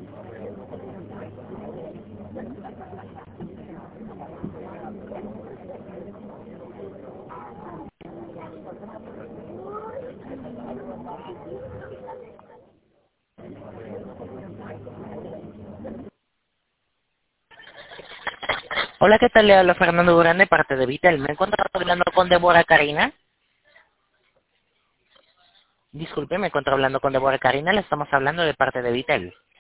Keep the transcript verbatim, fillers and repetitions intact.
Hola, ¿qué tal? Le habla Fernando Durán de parte de Vitel. ¿Me encuentro hablando con Débora Karina? Disculpe, me encuentro hablando con Débora Karina. Le estamos hablando de parte de Vitel.